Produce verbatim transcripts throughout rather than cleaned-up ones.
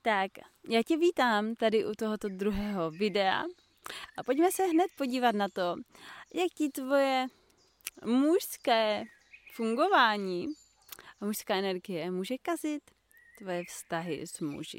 Tak, já tě vítám tady u tohoto druhého videa a pojďme se hned podívat na to, jak ti tvoje mužské fungování a mužská energie může kazit tvoje vztahy s muži.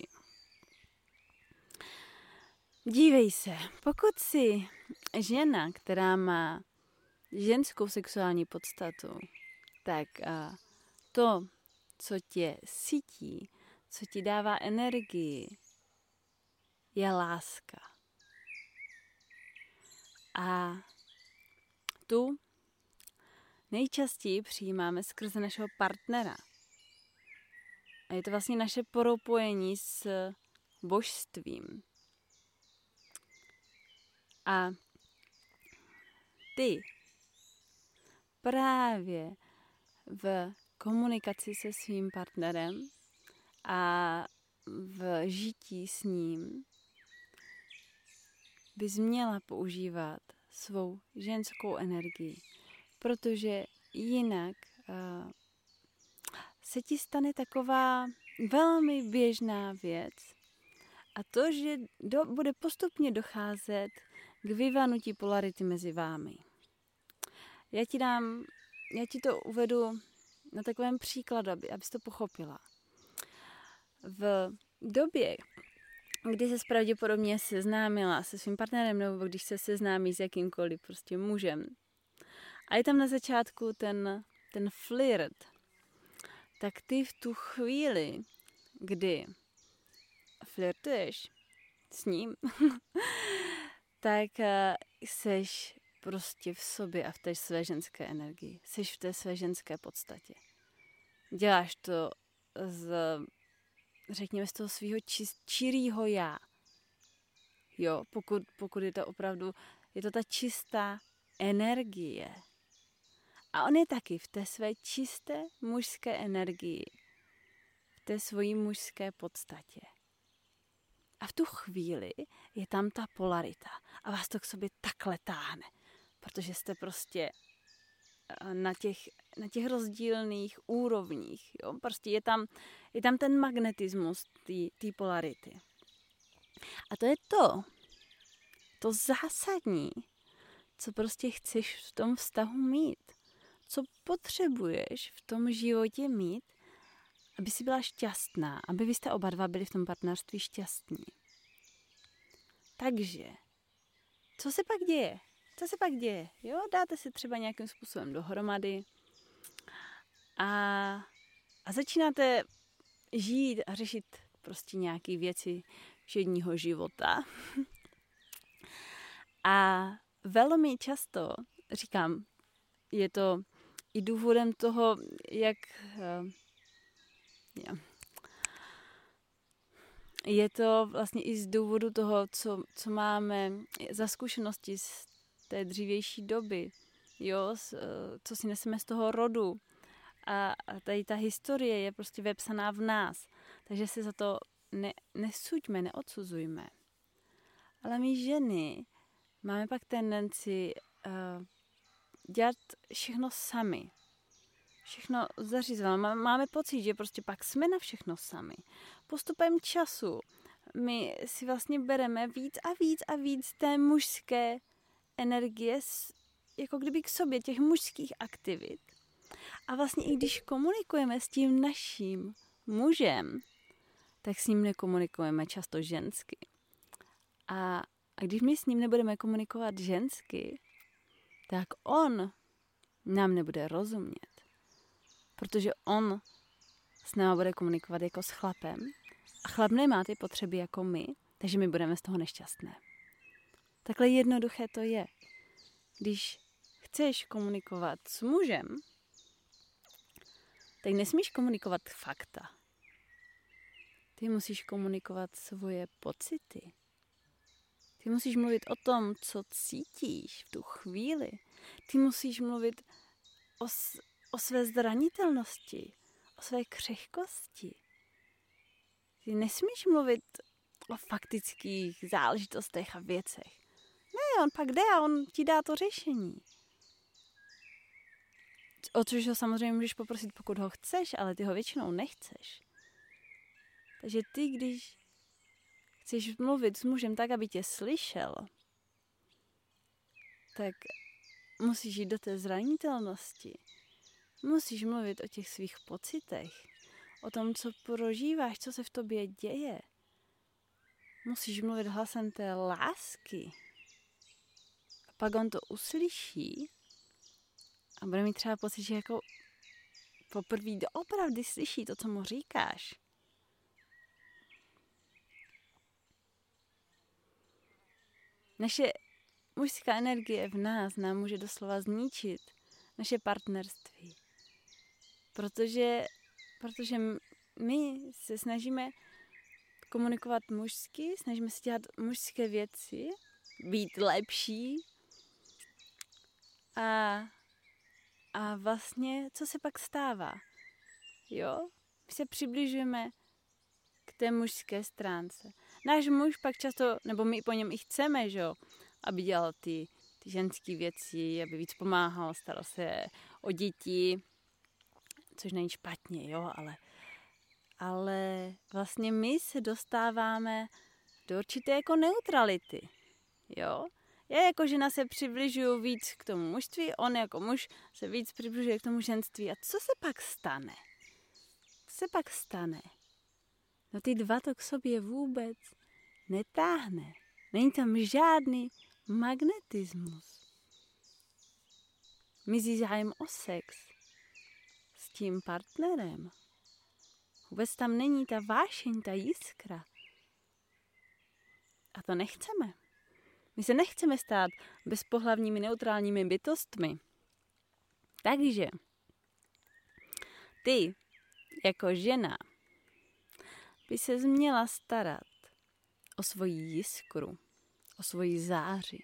Dívej se, pokud jsi žena, která má ženskou sexuální podstatu, tak to, co tě sytí, co ti dává energii, je láska. A tu nejčastěji přijímáme skrze našeho partnera. A je to vlastně naše propojení s božstvím. A ty právě v komunikaci se svým partnerem a v žití s ním bys měla používat svou ženskou energii, protože jinak uh, se ti stane taková velmi běžná věc a to, že do, bude postupně docházet k vyvanutí polarity mezi vámi. Já ti dám, já ti to uvedu na takovém příkladu, aby, abys to pochopila. V době, kdy se pravděpodobně seznámila se svým partnerem, nebo když se seznámí s jakýmkoliv prostě mužem, a je tam na začátku ten, ten flirt, tak ty v tu chvíli, kdy flirtuješ s ním, tak seš prostě v sobě a v té své ženské energii. Seš v té své ženské podstatě. Děláš to z, řekněme, z toho svého čirýho já. Jo, pokud, pokud je to opravdu, je to ta čistá energie. A on je taky v té své čisté mužské energii. V té svojí mužské podstatě. A v tu chvíli je tam ta polarita. A vás to k sobě takhle táhne. Protože jste prostě na těch, na těch rozdílných úrovních. Jo? Prostě je tam, je tam ten magnetismus té polarity. A to je to, to zásadní, co prostě chceš v tom vztahu mít. Co potřebuješ v tom životě mít, aby si byla šťastná, aby vy jste oba dva byli v tom partnerství šťastní. Takže, co se pak děje? Co se pak děje? Jo, dáte se třeba nějakým způsobem dohromady a, a začínáte žít a řešit prostě nějaké věci všedního života. A velmi často, říkám, je to i důvodem toho, jak uh, je to vlastně i z důvodu toho, co, co máme za zkušenosti z té dřívější doby, jo, co si neseme z toho rodu. A, a tady ta historie je prostě vepsaná v nás. Takže se za to ne, nesuďme, neodsuzujme. Ale my ženy máme pak tendenci uh, dělat všechno sami. Všechno zařizovat. Máme pocit, že prostě pak jsme na všechno sami. Postupem času my si vlastně bereme víc a víc a víc té mužské energie, jako kdyby k sobě, těch mužských aktivit. A vlastně i když komunikujeme s tím naším mužem, tak s ním nekomunikujeme často žensky. A, a když my s ním nebudeme komunikovat žensky, tak on nám nebude rozumět. Protože on s náma bude komunikovat jako s chlapem a chlap nemá ty potřeby jako my, takže my budeme z toho nešťastné. Takhle jednoduché to je. Když chceš komunikovat s mužem, tak nesmíš komunikovat fakta. Ty musíš komunikovat svoje pocity. Ty musíš mluvit o tom, co cítíš v tu chvíli. Ty musíš mluvit o, o své zranitelnosti, o své křehkosti. Ty nesmíš mluvit o faktických záležitostech a věcech. Ne, on pak jde a on ti dá to řešení. O což ho samozřejmě můžeš poprosit, pokud ho chceš, ale ty ho většinou nechceš. Takže ty, když chceš mluvit s mužem tak, aby tě slyšel, tak musíš jít do té zranitelnosti. Musíš mluvit o těch svých pocitech, o tom, co prožíváš, co se v tobě děje. Musíš mluvit hlasem té lásky. A pak on to uslyší a bude mít třeba pocit, že jako poprvé opravdu slyší to, co mu říkáš. Naše mužská energie v nás nám může doslova zničit naše partnerství. Protože, protože my se snažíme komunikovat mužsky, snažíme se dělat mužské věci, být lepší a, a vlastně, co se pak stává? Jo? My se přibližujeme k té mužské stránce. Náš muž pak často, nebo my po něm i chceme, že jo, aby dělal ty, ty ženské věci, aby víc pomáhal, staral se o děti, což není špatně, jo, ale, ale vlastně my se dostáváme do určité jako neutrality, jo. Já jako žena se přibližuju víc k tomu mužství, on jako muž se víc přibližuje k tomu ženství. A co se pak stane? Co se pak stane? No ty dva to k sobě vůbec netáhne. Není tam žádný magnetismus. Mizí zájem o sex s tím partnerem. Vůbec tam není ta vášeň, ta jiskra. A to nechceme. My se nechceme stát bezpohlavními neutrálními bytostmi. Takže ty, jako žena, by se měla starat o svoji jiskru, o svoji záři.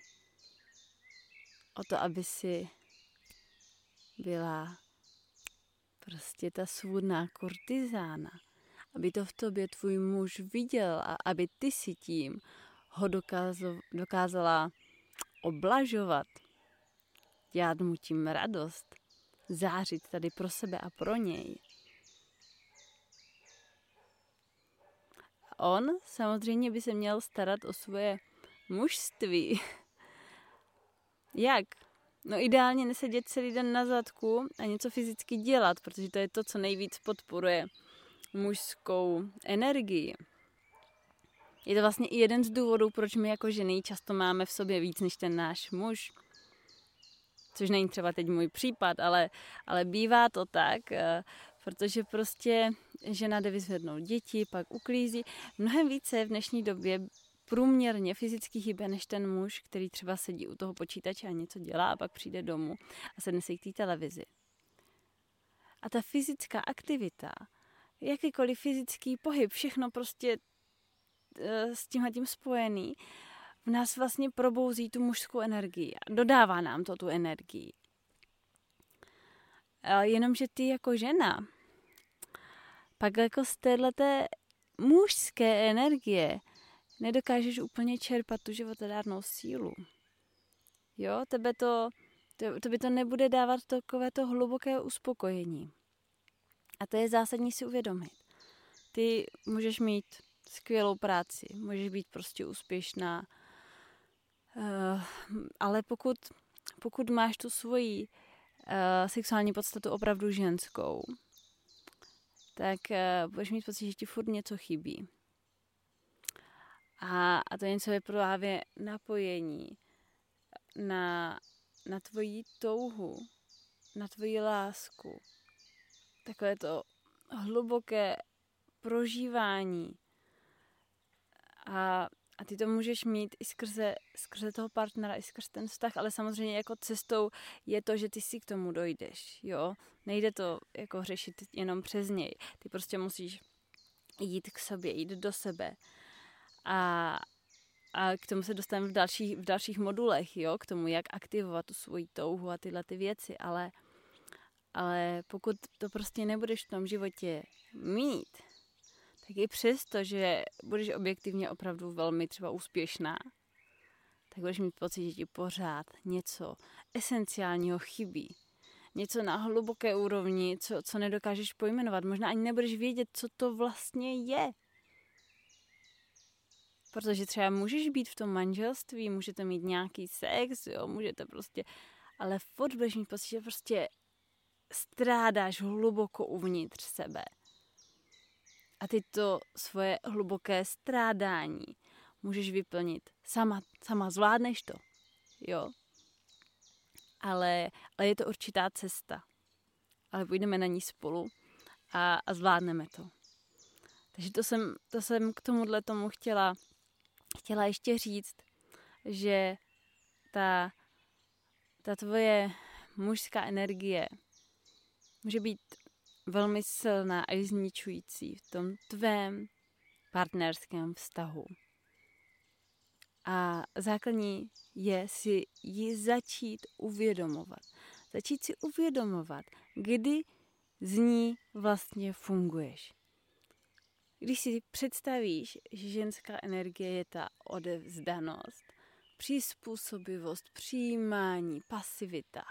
O to, aby si byla prostě ta svůdná kurtizána. Aby to v tobě tvůj muž viděl a aby ty si tím ho dokázal, dokázala oblažovat, dělat mu tím radost, zářit tady pro sebe a pro něj. A on samozřejmě by se měl starat o svoje mužství. Jak? No ideálně nesedět celý den na zadku a něco fyzicky dělat, protože to je to, co nejvíc podporuje mužskou energii. Je to vlastně i jeden z důvodů, proč my jako ženy často máme v sobě víc než ten náš muž. Což není třeba teď můj případ, ale, ale bývá to tak, protože prostě žena jde vyzvednout děti, pak uklízí. Mnohem více v dnešní době průměrně fyzicky hýbe než ten muž, který třeba sedí u toho počítače a něco dělá a pak přijde domů a sedne si k té televizi. A ta fyzická aktivita, jakýkoliv fyzický pohyb, všechno prostě s tímhletím spojený, v nás vlastně probouzí tu mužskou energii a dodává nám to tu energii. Jenomže ty jako žena pak jako z téhleté mužské energie nedokážeš úplně čerpat tu životodárnou sílu. Jo, tebe to, to, tebe to nebude dávat takovéto hluboké uspokojení. A to je zásadní si uvědomit. Ty můžeš mít skvělou práci, můžeš být prostě úspěšná, uh, ale pokud, pokud máš tu svoji uh, sexuální podstatu opravdu ženskou, tak uh, budeš mít pocit, že ti furt něco chybí. A, a to něco je právě napojení na, na tvoji touhu, na tvoji lásku. Takové to hluboké prožívání. A, a ty to můžeš mít i skrze, skrze toho partnera, i skrze ten vztah, ale samozřejmě jako cestou je to, že ty si k tomu dojdeš, jo. Nejde to jako řešit jenom přes něj. Ty prostě musíš jít k sobě, jít do sebe. A, a k tomu se dostaneme v dalších, v dalších modulech, jo, k tomu, jak aktivovat tu svoji touhu a tyhle ty věci, ale, ale pokud to prostě nebudeš v tom životě mít, tak i přesto, že budeš objektivně opravdu velmi třeba úspěšná, tak budeš mít pocit, že ti pořád něco esenciálního chybí. Něco na hluboké úrovni, co, co nedokážeš pojmenovat. Možná ani nebudeš vědět, co to vlastně je. Protože třeba můžeš být v tom manželství, můžete mít nějaký sex, jo, můžete prostě, ale furt budeš mít pocit, že prostě strádáš hluboko uvnitř sebe. A ty to svoje hluboké strádání můžeš vyplnit. Sama, sama zvládneš to, jo. Ale, ale je to určitá cesta. Ale půjdeme na ní spolu a, a zvládneme to. Takže to jsem, to jsem k tomuhle tomu chtěla, chtěla ještě říct, že ta, ta tvoje mužská energie může být velmi silná a zničující v tom tvém partnerském vztahu. A základní je si ji začít uvědomovat. Začít si uvědomovat, kdy z ní vlastně funguješ. Když si představíš, že ženská energie je ta odevzdanost, přizpůsobivost, přijímání, pasivita,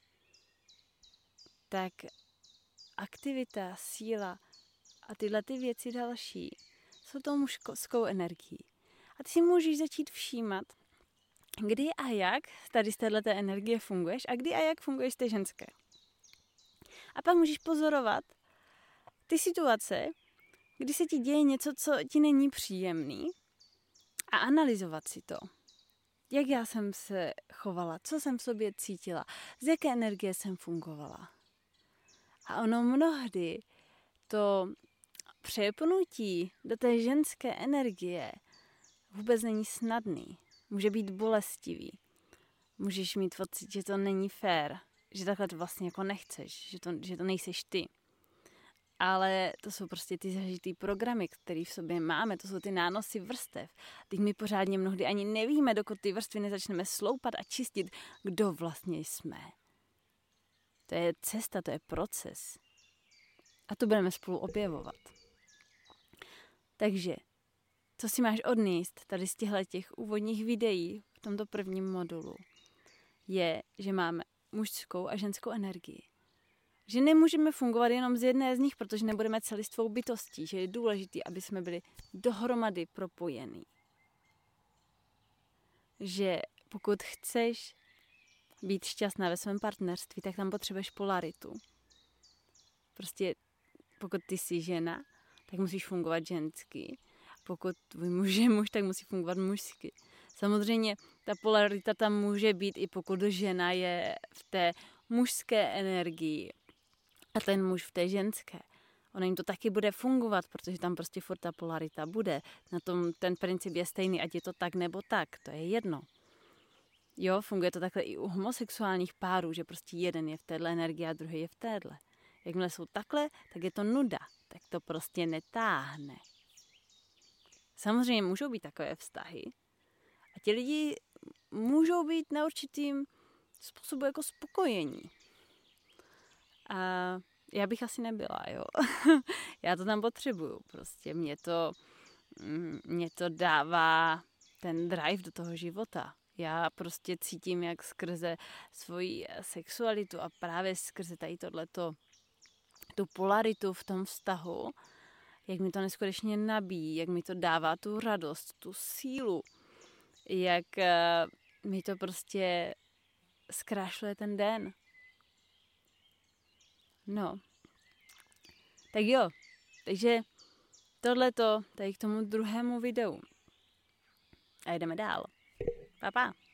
tak aktivita, síla a tyhle ty věci další jsou tou mužskou energií. A ty si můžeš začít všímat, kdy a jak tady z této energie funguješ a kdy a jak funguješ z té ženské. A pak můžeš pozorovat ty situace, kdy se ti děje něco, co ti není příjemný a analyzovat si to. Jak já jsem se chovala, co jsem v sobě cítila, z jaké energie jsem fungovala. A ono mnohdy to přepnutí do té ženské energie vůbec není snadný. Může být bolestivý. Můžeš mít pocit, že to není fér, že takhle to vlastně jako nechceš, že to, že to nejseš ty. Ale to jsou prostě ty zažitý programy, které v sobě máme, to jsou ty nánosy vrstev. Teď my pořádně mnohdy ani nevíme, dokud ty vrstvy nezačneme sloupat a čistit, kdo vlastně jsme. To je cesta, to je proces. A to budeme spolu objevovat. Takže, co si máš odníst tady z těchto těch úvodních videí v tomto prvním modulu, je, že máme mužskou a ženskou energii. Že nemůžeme fungovat jenom z jedné z nich, protože nebudeme celistvou bytostí, že je důležité, aby jsme byli dohromady propojení. Že pokud chceš být šťastná ve svém partnerství, tak tam potřebuješ polaritu. Prostě pokud ty jsi žena, tak musíš fungovat žensky. Pokud tvůj muž je muž, tak musí fungovat mužsky. Samozřejmě ta polarita tam může být i pokud žena je v té mužské energii a ten muž v té ženské. Ono jim to taky bude fungovat, protože tam prostě furt ta polarita bude. Na tom ten princip je stejný, ať je to tak nebo tak, to je jedno. Jo, funguje to takhle i u homosexuálních párů, že prostě jeden je v téhle energii a druhý je v téhle. Jakmile jsou takhle, tak je to nuda, tak to prostě netáhne. Samozřejmě můžou být takové vztahy a ti lidi můžou být na určitým způsobu jako spokojení. A já bych asi nebyla, jo. Já to tam potřebuju, prostě mě to, mě to dává ten drive do toho života. Já prostě cítím, jak skrze svoji sexualitu a právě skrze tady tohleto, tu polaritu v tom vztahu, jak mi to neskutečně nabíjí, jak mi to dává tu radost, tu sílu, jak uh, mi to prostě zkrášluje ten den. No. Tak jo, takže tohleto tady k tomu druhému videu. A jdeme dál. Pa, pa.